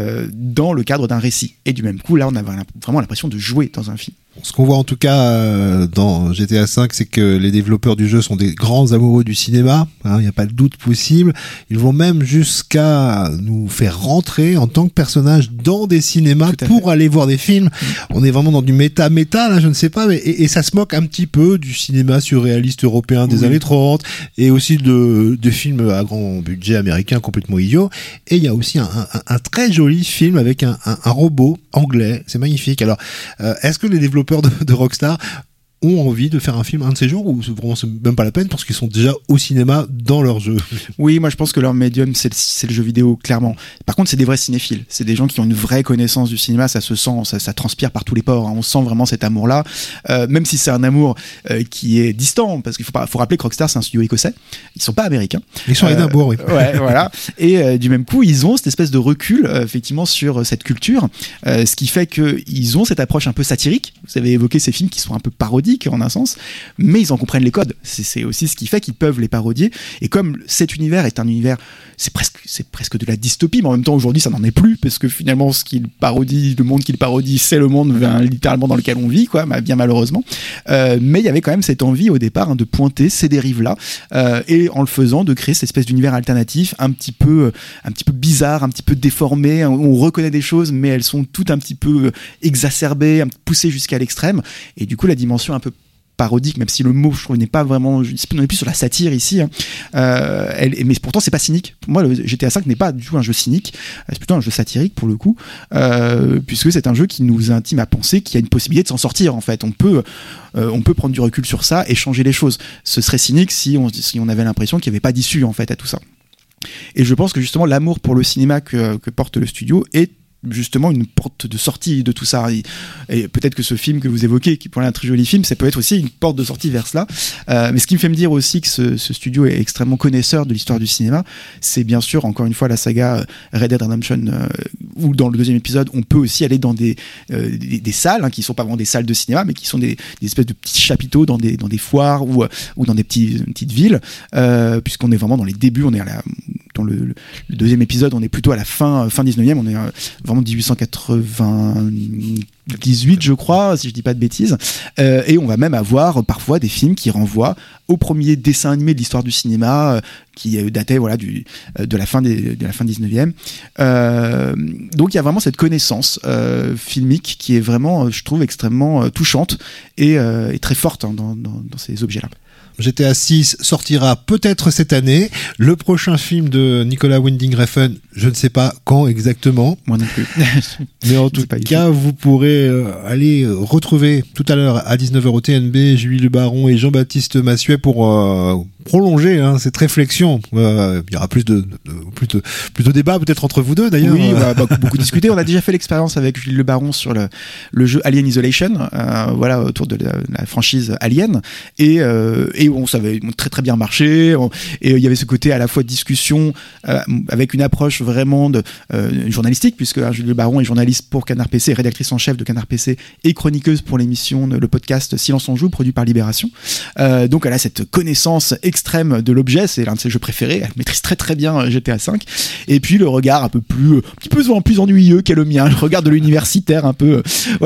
dans le cadre d'un récit. Et du même coup, là on a vraiment l'impression de jouer dans un film. Ce qu'on voit en tout cas dans GTA V, c'est que les développeurs du jeu sont des grands amoureux du cinéma, il n'y a pas de doute possible. Ils vont même jusqu'à nous faire rentrer en tant que personnage dans des cinémas pour aller voir des films. On est vraiment dans du méta là, je ne sais pas, mais et ça se moque un petit peu du cinéma surréaliste européen des années 30 et aussi de films à grand budget américain complètement idiots. Et il y a aussi un très joli film avec un robot anglais, c'est magnifique. Alors, est-ce que les développeurs de Rockstar ont envie de faire un film un de ces jours, ou c'est même pas la peine parce qu'ils sont déjà au cinéma dans leur jeu? Oui, moi je pense que leur médium c'est le jeu vidéo, clairement. Par contre, c'est des vrais cinéphiles, c'est des gens qui ont une vraie connaissance du cinéma, ça se sent, ça transpire par tous les pores, on sent vraiment cet amour-là, même si c'est un amour qui est distant, parce qu'il faut rappeler que Rockstar c'est un studio écossais, ils sont pas américains. Ils sont à Édimbourg, oui. Ouais, voilà. Et du même coup, ils ont cette espèce de recul effectivement sur cette culture, ce qui fait qu'ils ont cette approche un peu satirique. Vous avez évoqué ces films qui sont un peu parodiques en un sens, mais ils en comprennent les codes. C'est aussi ce qui fait qu'ils peuvent les parodier. Et comme cet univers est un univers, c'est presque de la dystopie, mais en même temps aujourd'hui ça n'en est plus, parce que finalement ce qu'il parodie, le monde qu'il parodie, c'est le monde littéralement dans lequel on vit, quoi, bien malheureusement. Mais il y avait quand même cette envie au départ de pointer ces dérives-là, et en le faisant de créer cette espèce d'univers alternatif, un petit peu bizarre, un petit peu déformé. On reconnaît des choses, mais elles sont toutes un petit peu exacerbées, poussées jusqu'à l'extrême. Et du coup, la dimension un peu parodique, même si le mot je trouve n'est pas vraiment, on est plus sur la satire ici, mais pourtant c'est pas cynique. Pour moi, le GTA V n'est pas du tout un jeu cynique, c'est plutôt un jeu satirique pour le coup, puisque c'est un jeu qui nous intime à penser qu'il y a une possibilité de s'en sortir. En fait, on peut prendre du recul sur ça et changer les choses. Ce serait cynique si on avait l'impression qu'il n'y avait pas d'issue en fait à tout ça. Et je pense que justement l'amour pour le cinéma que porte le studio est justement une porte de sortie de tout ça, et peut-être que ce film que vous évoquez, qui pour un très joli film, ça peut être aussi une porte de sortie vers cela, mais ce qui me fait me dire aussi que ce studio est extrêmement connaisseur de l'histoire du cinéma, c'est bien sûr encore une fois la saga Red Dead Redemption, où dans le deuxième épisode on peut aussi aller dans des salles, qui sont pas vraiment des salles de cinéma, mais qui sont des espèces de petits chapiteaux dans des foires ou dans des petites villes, puisqu'on est vraiment dans les débuts, on est dans le deuxième épisode, on est plutôt à la fin 19e, on est vraiment 1898 je crois, si je dis pas de bêtises, et on va même avoir parfois des films qui renvoient au premier dessin animé de l'histoire du cinéma, qui datait de la fin 19e. Donc il y a vraiment cette connaissance filmique qui est vraiment, je trouve, extrêmement touchante et très forte dans ces objets-là. GTA 6 sortira peut-être cette année. Le prochain film de Nicolas Winding Refn, je ne sais pas quand exactement. Moi non plus. Mais en tout cas, vous pourrez aller retrouver tout à l'heure à 19h au TNB Julie Le Baron et Jean-Baptiste Massuet pour prolonger cette réflexion. Il y aura plus de débat peut-être entre vous deux d'ailleurs. Oui, beaucoup discuté. On a déjà fait l'expérience avec Julie Le Baron sur le jeu Alien Isolation, autour de la franchise Alien, et ça avait très très bien marché, et il y avait ce côté à la fois de discussion avec une approche vraiment journalistique, puisque Julie Le Baron est journaliste pour Canard PC, rédactrice en chef de Canard PC et chroniqueuse pour l'émission, le podcast Silence on joue, produit par Libération. Donc elle a cette connaissance extrême de l'objet, c'est l'un de ses jeux préférés, elle maîtrise très très bien GTA V, et puis le regard un petit peu souvent plus ennuyeux qu'est le mien, le regard de l'universitaire un peu,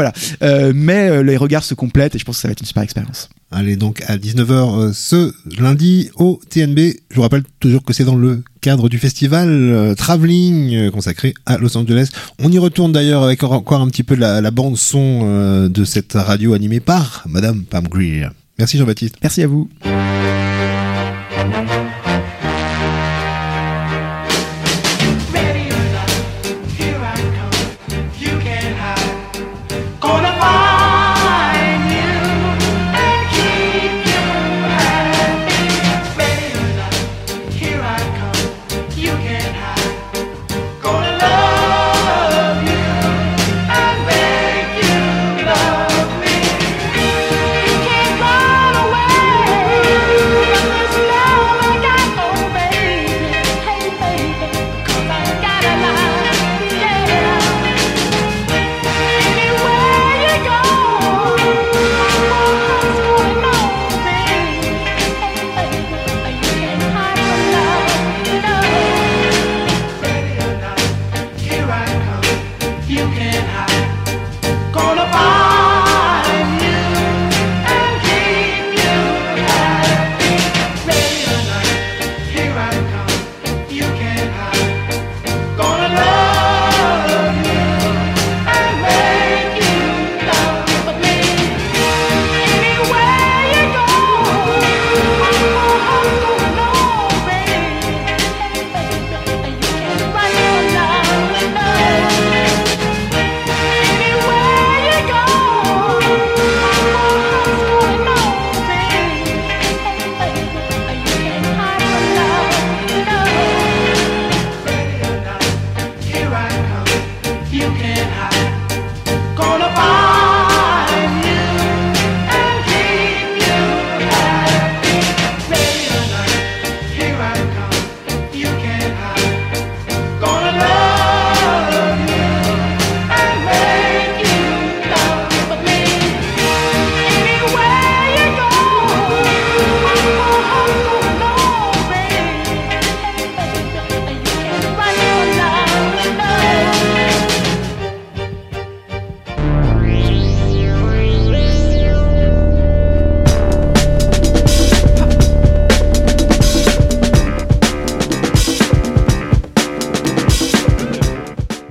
mais les regards se complètent, et je pense que ça va être une super expérience. Allez, donc à 19h ce lundi au TNB. Je vous rappelle toujours que c'est dans le cadre du festival Traveling consacré à Los Angeles. On y retourne d'ailleurs avec encore un petit peu de la bande son de cette radio animée par Madame Pam Grier. Merci Jean-Baptiste. Merci à vous. Gonna love you and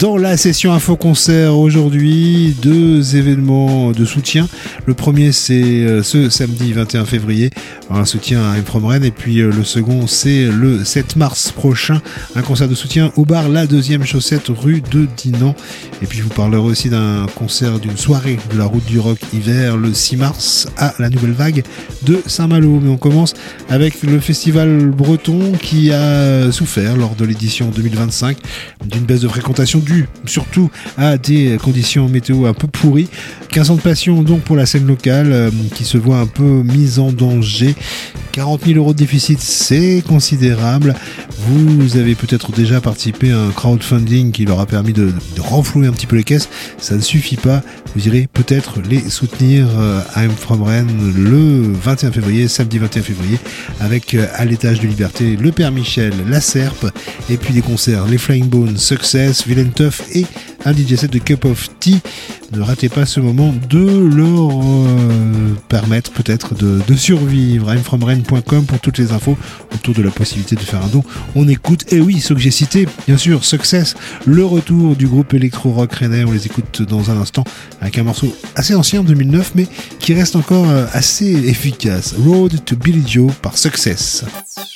Dans la session info-concert aujourd'hui, 2 événements de soutien. Le premier, c'est ce samedi 21 février, un soutien à I'm From Rennes. Et puis le second, c'est le 7 mars prochain, un concert de soutien au bar La Deuxième Chaussette, rue de Dinan. Et puis je vous parlerai aussi d'un concert, d'une soirée de la Route du Rock hiver, le 6 mars, à la Nouvelle Vague de Saint-Malo. Mais on commence avec le festival breton qui a souffert lors de l'édition 2025 d'une baisse de fréquentation due surtout à des conditions météo un peu pourries. 15 ans de passion donc pour la scène locale qui se voit un peu mise en danger. 40 000 € de déficit, c'est considérable. Vous avez peut-être déjà participé à un crowdfunding qui leur a permis de renflouer un petit peu les caisses. Ça ne suffit pas. Vous irez peut-être les soutenir à I'm From Rennes le 21 février, samedi 21 février, avec à l'étage de Liberté le Père Michel, la Serpe, et puis des concerts, les Flying Bones, Success, Villain Tough et un DJ set de Cup of Tea. Ne ratez pas ce moment de leur permettre peut-être de survivre. imfromrennes.com pour toutes les infos autour de la possibilité de faire un don. On écoute, et oui, ceux que j'ai cités, bien sûr, Success, le retour du groupe électro-rock rennais. On les écoute dans un instant avec un morceau assez ancien, 2009, mais qui reste encore assez efficace. Road to Billy Joe par Success.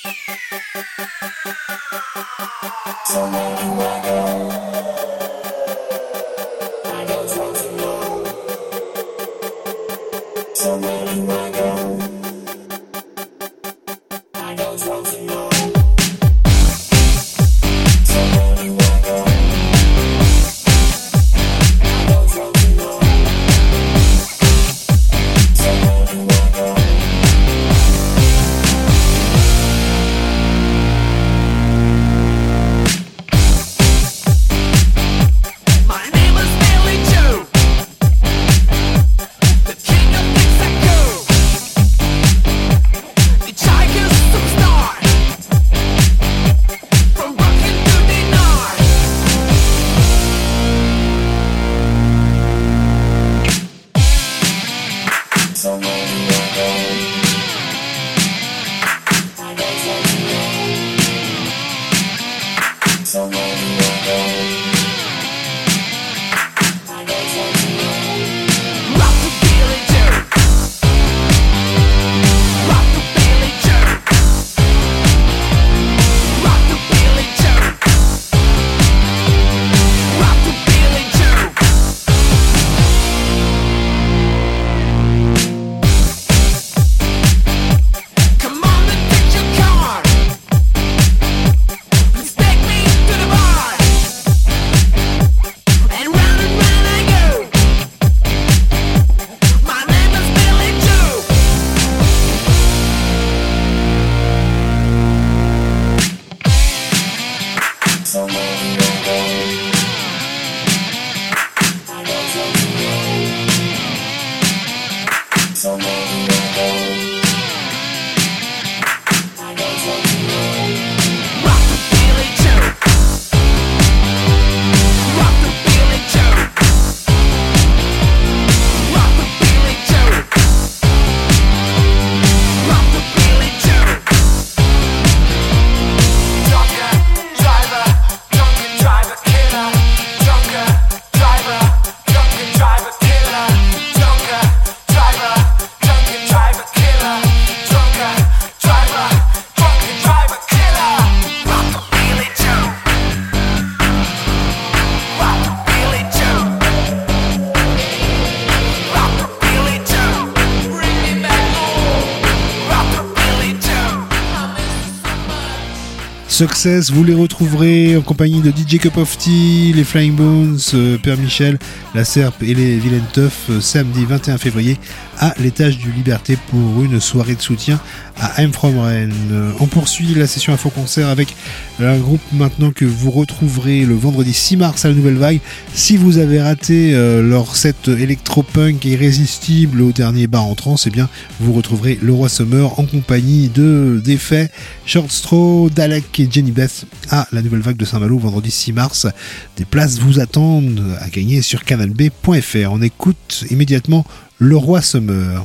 Success, vous les retrouverez en compagnie de DJ Cup of Tea, les Flying Bones, Père Michel, la Serpe et les Villain Tough samedi 21 février à l'étage du Liberté pour une soirée de soutien à I'm From Rennes. On poursuit la session info-concert avec un groupe maintenant que vous retrouverez le vendredi 6 mars à la Nouvelle Vague. Si vous avez raté leur set électro-punk irrésistible au dernier bar en trance, eh bien vous retrouverez Le Roi Summer en compagnie de Défait, Short Straw, Dalek et Jenny Beth à la Nouvelle Vague de Saint-Malo vendredi 6 mars. Des places vous attendent à gagner sur canalb.fr. On écoute immédiatement Le Roi Summer.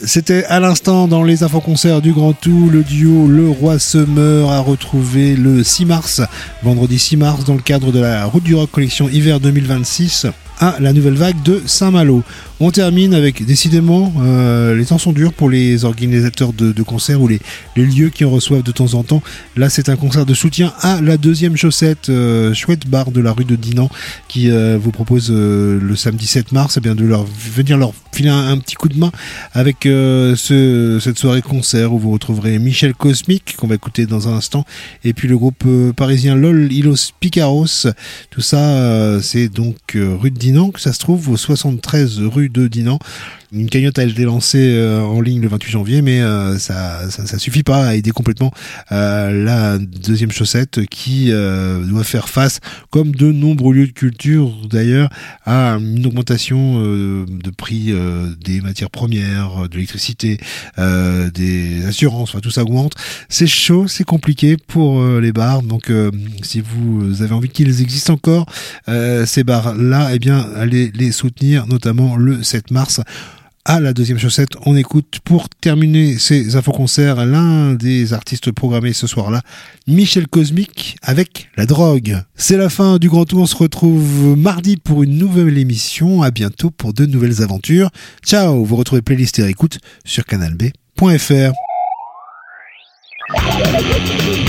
C'était à l'instant dans les infos-concerts du Grand Tout, le duo Le Roi Summer a retrouvé le 6 mars, vendredi 6 mars, dans le cadre de la Route du Rock Collection Hiver 2026 à la Nouvelle Vague de Saint-Malo. On termine avec, décidément, les temps sont durs pour les organisateurs de concerts ou les lieux qui en reçoivent de temps en temps. Là, c'est un concert de soutien à la Deuxième Chaussette, chouette bar de la rue de Dinan, qui vous propose le samedi 7 mars eh bien, de venir leur filer un petit coup de main avec cette soirée concert où vous retrouverez Michel Cosmic, qu'on va écouter dans un instant, et puis le groupe parisien LOL Hilos Picaros. Tout ça, c'est donc rue de Dinan, que ça se trouve au 73 rue de Dinan. Une cagnotte a été lancée en ligne le 28 janvier, mais ça suffit pas à aider complètement la Deuxième Chaussette qui doit faire face, comme de nombreux lieux de culture d'ailleurs, à une augmentation de prix des matières premières, de l'électricité, des assurances, enfin tout ça augmente. C'est chaud, c'est compliqué pour les bars, donc si vous avez envie qu'ils existent encore, ces bars-là, eh bien allez les soutenir, notamment le 7 mars. À la Deuxième Chaussette, on écoute pour terminer ces infos-concerts l'un des artistes programmés ce soir-là, Michel Cosmic avec La Drogue. C'est la fin du Grand Tour, on se retrouve mardi pour une nouvelle émission, à bientôt pour de nouvelles aventures. Ciao, vous retrouvez playlist et écoute sur canalb.fr.